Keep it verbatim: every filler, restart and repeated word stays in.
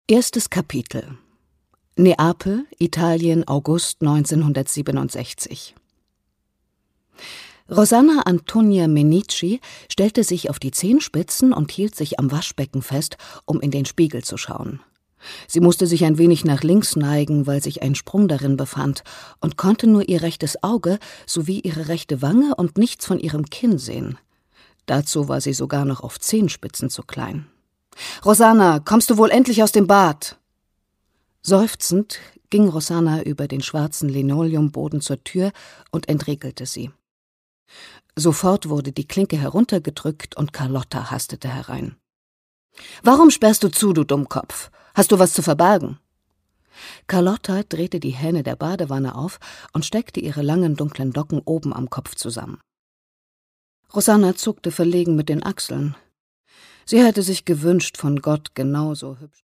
Erstes Kapitel. Neapel, Italien, August neunzehnhundertsiebenundsechzig. Rosanna Antonia Menici stellte sich auf die Zehenspitzen und hielt sich am Waschbecken fest, um in den Spiegel zu schauen. Sie musste sich ein wenig nach links neigen, weil sich ein Sprung darin befand, und konnte nur ihr rechtes Auge sowie ihre rechte Wange und nichts von ihrem Kinn sehen. Dazu war sie sogar noch auf Zehenspitzen zu klein. »Rosanna, kommst du wohl endlich aus dem Bad?« Seufzend ging Rosanna über den schwarzen Linoleumboden zur Tür und entriegelte sie. Sofort wurde die Klinke heruntergedrückt und Carlotta hastete herein. »Warum sperrst du zu, du Dummkopf? Hast du was zu verbergen?« Carlotta drehte die Hähne der Badewanne auf und steckte ihre langen dunklen Locken oben am Kopf zusammen. Rosanna zuckte verlegen mit den Achseln. Sie hätte sich gewünscht, von Gott genauso hübsch